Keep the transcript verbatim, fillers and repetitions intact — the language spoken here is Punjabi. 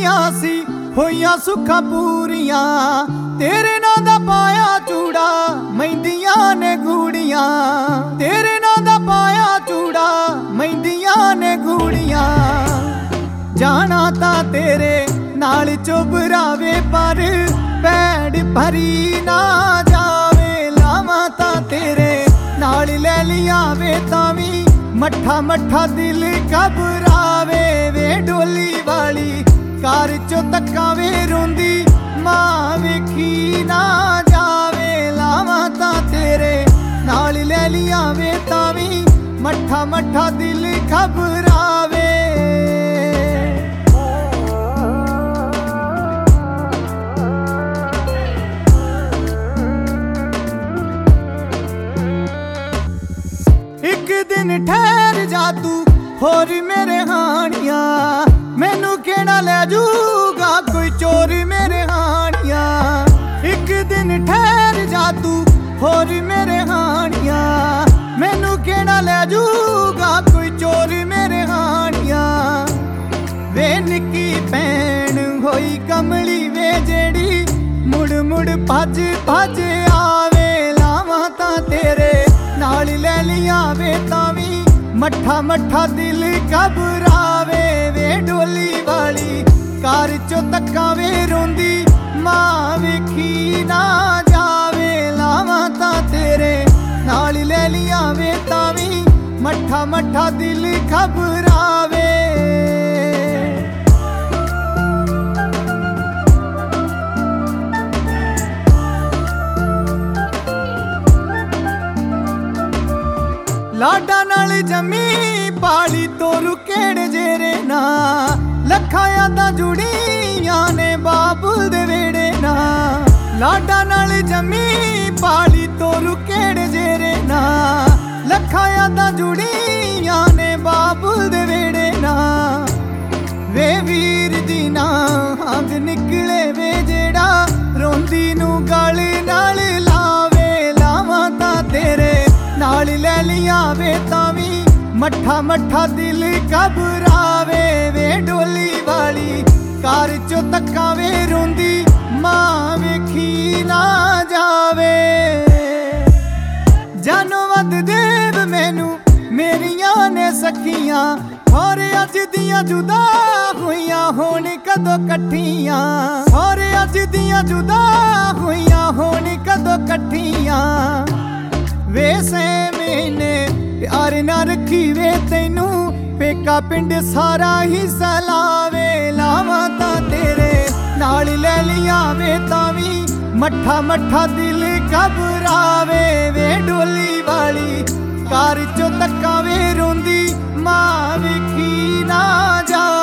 ਦੀਆਂ ਸੀ ਹੋਈਆਂ ਸੁੱਖਾਂ ਪੂਰੀਆਂ। ਤੇਰੇ ਨਾਂ ਦਾ ਪਾਇਆ ਚੂੜਾ ਮਹਿੰਦੀਆਂ ਨੇ ਗੂੜੀਆਂ। ਤੇਰੇ ਨਾਂ ਦਾ ਪਾਇਆ ਚੂੜਾ ਮਹਿੰਦੀਆਂ ਨੇ ਗੂੜੀਆਂ। ਜਾਣਾ ਤਾਂ ਤੇਰੇ ਨਾਲ ਚੁਬਰਾਵੇ ਪਰ ਭੈੜ ਭਰੀ ਨਾ ਜਾਵੇ। ਲਾਵਾਂ ਤਾਂ ਤੇਰੇ ਨਾਲ ਲੈ ਲਿਆਵੇ ਤਾਂ ਵੀ ਮੱਠਾ ਮੱਠਾ ਦਿਲ ਘਬਰਾਵੇ ਵੇ। ਡੋਲੀ ਵਾਲੀ ਕਾਰ ਚੋਂ ਤੱਕਾਂ ਵੇ ਰੋਂਦੀ ਮਾਂ ਵੇਖੀ ਨਾ ਜਾਵੇ। ਲਾਵਾਂ ਤਾਂ ਤੇਰੇ ਨਾਲ ਲੈ ਲਿਆਵੇ ਤਾਂ ਵੀ ਮੱਠਾ ਮੱਠਾ ਦਿਲ ਘਬਰਾਵੇ। ਇੱਕ ਦਿਨ ਠਹਿਰ ਜਾ ਤੂੰ ਹੋਰ ਮੇਰੇ ਹਾਣੀਆਂ। ਮੈਨੂੰ ਕਿਹੜਾ ਲੈ ਜੂਗਾ ਕੋਈ ਚੋਰ ਮੇਰੇ ਹਾਣੀਆਂ। ਇੱਕ ਦਿਨ ਠਹਿਰ ਜਾ ਤੂੰ ਹੋਰ ਮੇਰੇ ਹਾਣੀਆਂ। ਮੈਨੂੰ ਕਿਹੜਾ ਲੈ ਜੂਗਾ ਕੋਈ ਚੋਰ ਮੇਰੇ ਹਾਣੀਆਂ। ਵੇ ਨਿੱਕੀ ਭੈਣ ਹੋਈ ਕਮਲੀ ਵੇ ਜਿਹੜੀ ਮੁੜ ਮੁੜ ਭੱਜ ਭੱਜ ਆਵੇ। ਲਾਵਾਂ ਤਾਂ ਤੇਰੇ ਨਾਲ ਲੈ ਲਿਆਵੇ ਤਾਂ ਵੀ ਮੱਠਾ ਮੱਠਾ ਦਿਲ ਘਬਰਾਵੇ ਵੇ। ਡੋਲੀ ਵਾਲੀ ਕਾਰ ਚੋਂ ਤੱਕਾਂ ਵੇ ਰੋਂਦੀ ਮਾਂ ਵੇਖੀ ਨਾ ਜਾਵੇ। ਲਾਵਾਂ ਤਾਂ ਤੇਰੇ ਨਾਲ ਲੈ ਲਿਆਵੇ ਤਾਂ ਵੀ ਮੱਠਾ ਮੱਠਾ ਦਿਲ ਘਬਰਾਵੇ। ਲਾਡਾ ਨਾਲ ਜੰਮੀ ਪਾਲੀ ਤੋਰੂ ਕਿਹੜੇ ਜੇਰੇ ਨਾ। ਲੱਖਾਂ ਯਾਦਾਂ ਜੁੜੀਆਂ ਨੇ ਬਾਬੁਲ ਦੇ ਵੇੜੇ ਨਾ। ਲਾਡਾ ਨਾਲ ਜੰਮੀ ਪਾਲੀ ਤੋਰੂ ਕਿਹੜੇ ਜੇਰੇ ਨਾ। ਲੱਖਾਂ ਯਾਦਾਂ ਜੁੜੀਆਂ ਨੇ ਬਾਬੁਲ ਦੇ ਵੇੜੇ ਨਾ। ਵੇ ਵੀਰ ਦੀ ਨਾ ਹੰਗ ਨਿਕਲੇ ਵੇ ਜਿਹੜਾ ਰੋਂਦੀ ਨੂੰ ਗਲ ਨਾਲ ਲਾਵੇ। ਲਾਵਾਂ ਤਾਂ ਤੇਰੇ ਨਾਲ ਲੈ ਲਿਆਵੇ ਤਾਂ ਵੀ ਮੱਠਾ ਮੱਠਾ ਦਿਲ ਘਬਰਾਵੇ ਵੇ। ਡੋਲੀ ਵਾਲੀ ਕਾਰ ਚੋਂ ਤੱਕਾਂ ਵੇ ਰੋਂਦੀ ਮਾਂ ਵੇਖੀ ਨਾ ਜਾਵੇ। ਜਾਨੋਂ ਵੱਧ ਦੇਵ ਮੈਨੂੰ ਮੇਰੀਆਂ ਨੇ ਸਖੀਆਂ। ਹੋਰ ਅੱਜ ਦੀਆਂ ਜੁਦਾ ਹੋਈਆਂ ਹੋਣ ਕਦੋਂ ਇਕੱਠੀਆਂ। ਹੋਰ ਅੱਜ ਦੀਆਂ ਜੁਦਾ ਹੋਈਆਂ ਹੋਣ ਕਦੋਂ ਇਕੱਠੀਆਂ। ਵੇ ਸੇ ਮੈਨੇ ਪਿਆਰ ਨਾ ਰੱਖੀ ਵੇ ਤੈਨੂੰ ਪੇਕਾ ਪਿੰਡ ਸਾਰਾ ਹੀ ਸਲਾਵੇ। ਲਾਵਾਂ ਤਾਂ ਤੇਰੇ ਨਾਲ ਲੈ ਲਿਆਵੇ ਤਾਂ ਵੀ ਮੱਠਾ ਮੱਠਾ ਦਿਲ ਘਬਰਾਵੇ ਵੇ। ਡੋਲੀ ਵਾਲੀ ਕਾਰ ਚੋਂ ਤੱਕਾਂ ਵੇ ਰੋਂਦੀ ਮਾਂ ਵੇਖੀ ਨਾ ਜਾ